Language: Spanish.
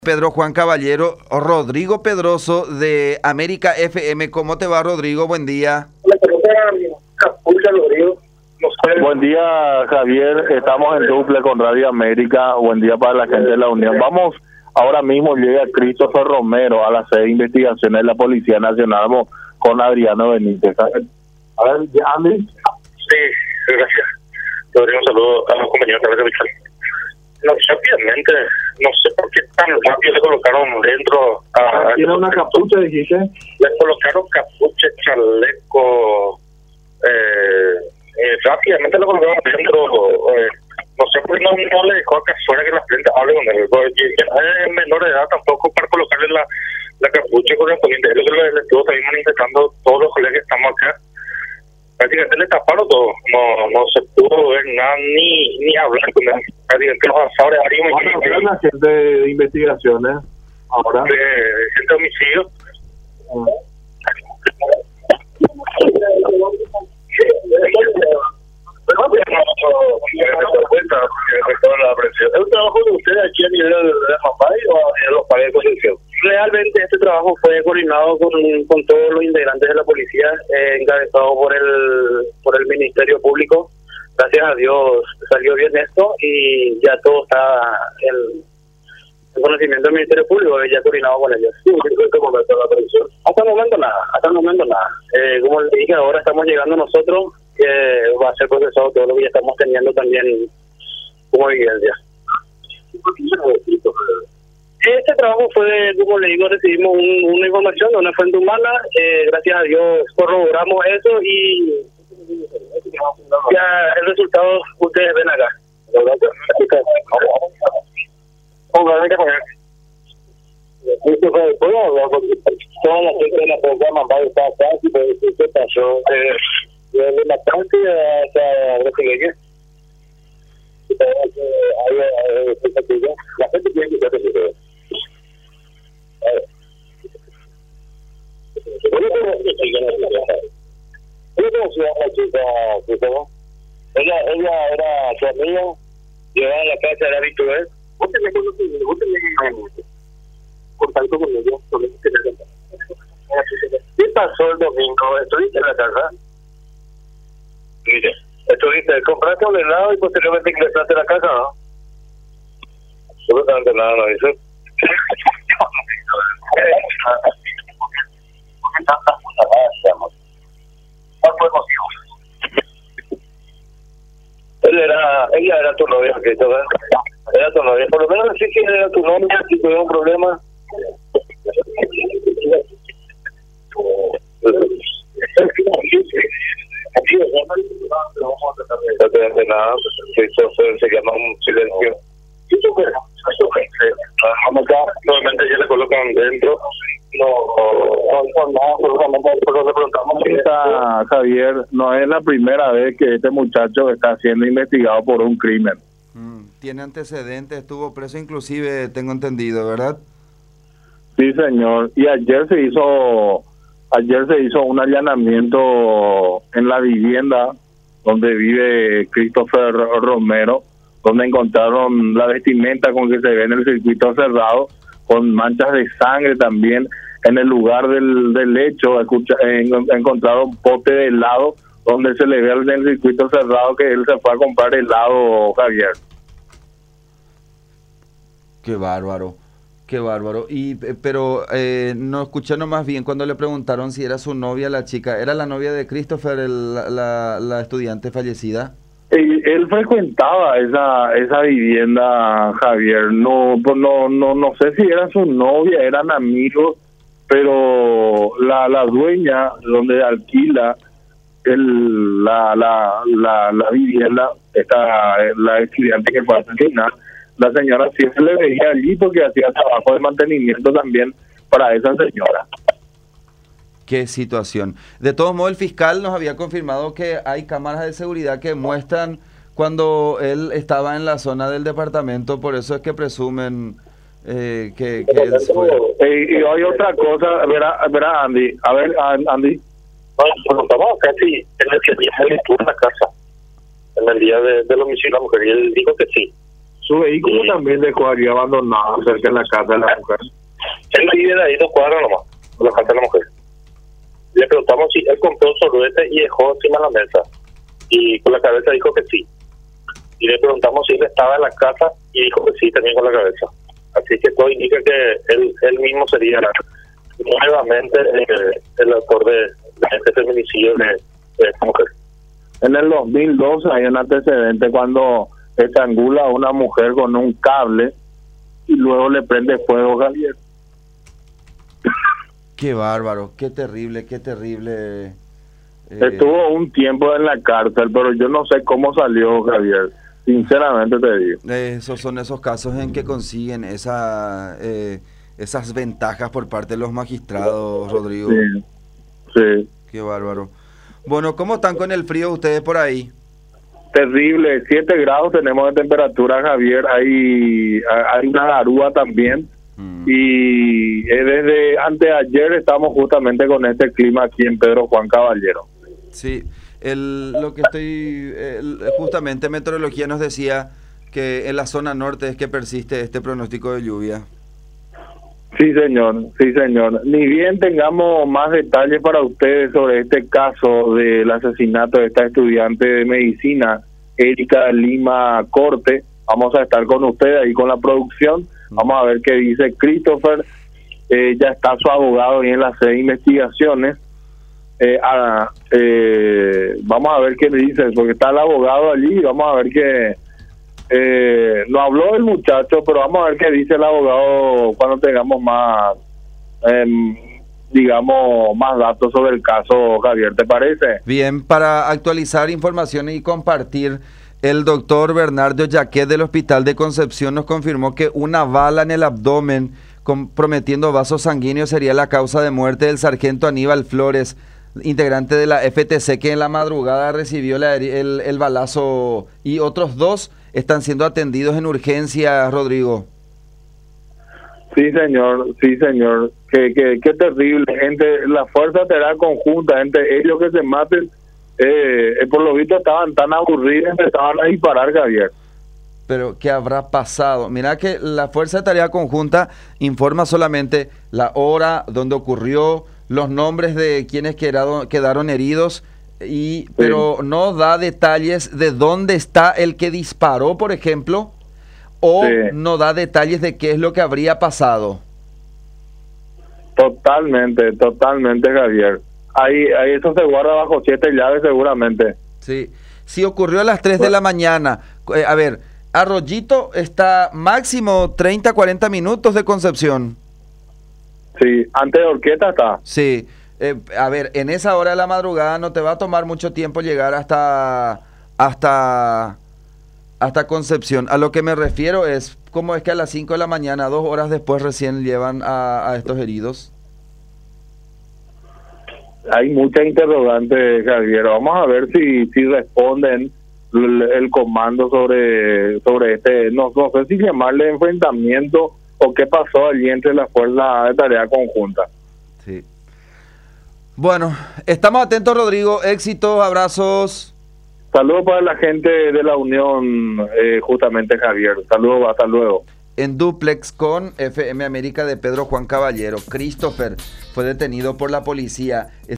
Pedro Juan Caballero, Rodrigo Pedroso de América FM. ¿Cómo te va, Rodrigo? Buen día. Buen día, Javier. Estamos en duple con Radio América. Buen día para la gente de la Unión. Vamos, ahora mismo llega Christopher Romero a la sede de investigaciones de la Policía Nacional. Vamos con Adriano Benítez. A ver, Andy. Sí, gracias. Rodrigo, un saludo a los compañeros de Radio Vital. No, rápidamente, no sé por qué tan rápido le colocaron dentro ¿Tiene una capucha, dijiste? Le colocaron capucha, chaleco, rápidamente lo colocaron dentro, no sé por qué no le dejó acá afuera que la frente hable con él, porque es menor de edad tampoco para colocarle la capucha correspondiente. Es lo que le estuvo también manifestando todos los colegas que estamos acá. Prácticamente le taparon todo, no se pudo ver nada ni hablar con él. Prácticamente los asadores ¿Qué es la gente de investigaciones ahora? Gente de homicidio. ¿Es un trabajo de ustedes aquí a nivel de Mambay o a nivel de los pares de conducción? Realmente este trabajo fue coordinado con todos los integrantes de la policía, encabezado por el Ministerio Público. Gracias a Dios salió bien esto y ya todo está en conocimiento del Ministerio Público, ya coordinado con ellos. Sí, ¿en qué momento la previsión? Hasta el momento nada. Como les dije, ahora estamos llegando nosotros, va a ser procesado todo lo que ya estamos teniendo también como evidencia. Este trabajo fue, como le digo, recibimos una información de una fuente humana, gracias a Dios corroboramos eso y ya el resultado ustedes ven acá. ¿Puedo hablar con toda la gente de la programa va a estar acá? ¿Qué pasó? ¿De la parte hasta la pequeña? La gente tiene que ser de ella era su amiga, llevaba a la casa de la habitual. ¿Vos tenés contacto con ella? ¿Qué pasó el domingo? ¿Estuviste en la casa? Mire, compraste un helado y posteriormente ingresaste a la casa, ¿no? Absolutamente nada, no dice. ¿Por qué tantas cosas? ¿Cuál fue el motivo? Ella era tu novia, Christopher. Era tu novia. Por lo menos decir que era tu novia, si tuviera un problema. Nada, Christopher se llama un silencio. Nuevamente ya le colocan dentro. Javier, no es la primera vez que este muchacho está siendo investigado por un crimen. Tiene antecedentes, estuvo preso inclusive, tengo entendido, ¿verdad? Sí, señor. Y ayer se hizo un allanamiento en la vivienda donde vive Christopher Romero, donde encontraron la vestimenta con que se ve en el circuito cerrado, con manchas de sangre también. En el lugar del hecho encontraron un pote de helado donde se le ve en el circuito cerrado que él se fue a comprar helado, Javier. Qué bárbaro. Pero no escuché nomás bien cuando le preguntaron si era su novia la chica. ¿Era la novia de Christopher, la estudiante fallecida? Él frecuentaba esa vivienda, Javier. No sé si era su novia, eran amigos, pero la dueña donde alquila la vivienda, la estudiante que fue asesinada, la señora siempre le veía allí porque hacía trabajo de mantenimiento también para esa señora. Qué situación. De todos modos, el fiscal nos había confirmado que hay cámaras de seguridad que muestran cuando él estaba en la zona del departamento, por eso es que presumen que él fue. Y hay otra cosa, verá Andy, a ver, Andy. Bueno, estamos casi en el que él estuvo en la casa, en el día del homicidio de la mujer, y él dijo que sí. Su vehículo también dejó allí abandonado cerca de la casa de la mujer. Él vive de ahí 2 cuadras nomás, de la casa de la mujer. Le preguntamos si él compró un sorulete y dejó encima de la mesa. Y con la cabeza dijo que sí. Y le preguntamos si él estaba en la casa y dijo que sí, también con la cabeza. Así que todo indica que él mismo sería nuevamente el autor de este feminicidio de esta mujer. En el 2012 hay un antecedente cuando estrangula a una mujer con un cable y luego le prende fuego, Javier. Qué bárbaro, qué terrible, qué terrible. Estuvo un tiempo en la cárcel, pero yo no sé cómo salió, Javier. Sinceramente te digo. Esos son esos casos en que consiguen esas ventajas por parte de los magistrados, Rodrigo. Sí, sí. Qué bárbaro. Bueno, ¿cómo están con el frío ustedes por ahí? Terrible, 7 grados tenemos de temperatura, Javier. Hay una garúa también. Y desde anteayer estamos justamente con este clima aquí en Pedro Juan Caballero. Sí, justamente Meteorología nos decía que en la zona norte es que persiste este pronóstico de lluvia. Sí, señor, sí, señor. Ni bien tengamos más detalles para ustedes sobre este caso del asesinato de esta estudiante de medicina, Erika Lima Corte, vamos a estar con ustedes ahí con la producción. Vamos a ver qué dice Christopher. Ya está su abogado ahí en la sede de investigaciones. Vamos a ver qué dice, porque está el abogado allí. Vamos a ver qué... no habló el muchacho, pero vamos a ver qué dice el abogado cuando tengamos más, digamos, más datos sobre el caso, Javier, ¿te parece? Bien, para actualizar informaciones y compartir, el doctor Bernardo Jaquet del Hospital de Concepción nos confirmó que una bala en el abdomen comprometiendo vasos sanguíneos sería la causa de muerte del sargento Aníbal Flores, integrante de la FTC, que en la madrugada recibió el balazo, y otros 2 están siendo atendidos en urgencia, Rodrigo. Sí, señor, sí, señor. Qué terrible, gente. La fuerza será conjunta, gente. Ellos que se maten, por lo visto estaban tan aburridos, empezaban a disparar, Javier. Pero, ¿qué habrá pasado? Mira que la Fuerza de Tarea Conjunta informa solamente la hora donde ocurrió, los nombres de quienes quedaron heridos, pero no da detalles de dónde está el que disparó, por ejemplo, o no da detalles de qué es lo que habría pasado. Totalmente, Javier. Ahí eso se guarda bajo 7 llaves seguramente. Sí, si ocurrió a las 3 de la mañana, a ver, Arroyito está máximo 30, 40 minutos de Concepción. Sí, antes de Orqueta está. Sí, a ver, en esa hora de la madrugada no te va a tomar mucho tiempo llegar hasta Concepción. A lo que me refiero es, ¿cómo es que a las 5 de la mañana, 2 horas después, recién llevan a estos heridos? Hay muchas interrogantes, Javier. Vamos a ver si responden el comando sobre este, no sé si llamarle enfrentamiento o qué pasó allí entre las fuerzas de tarea conjunta. Sí. Bueno, estamos atentos, Rodrigo. Éxitos, abrazos. Saludos para la gente de la Unión, justamente, Javier. Saludos, hasta luego. En dúplex con FM América de Pedro Juan Caballero, Christopher fue detenido por la policía.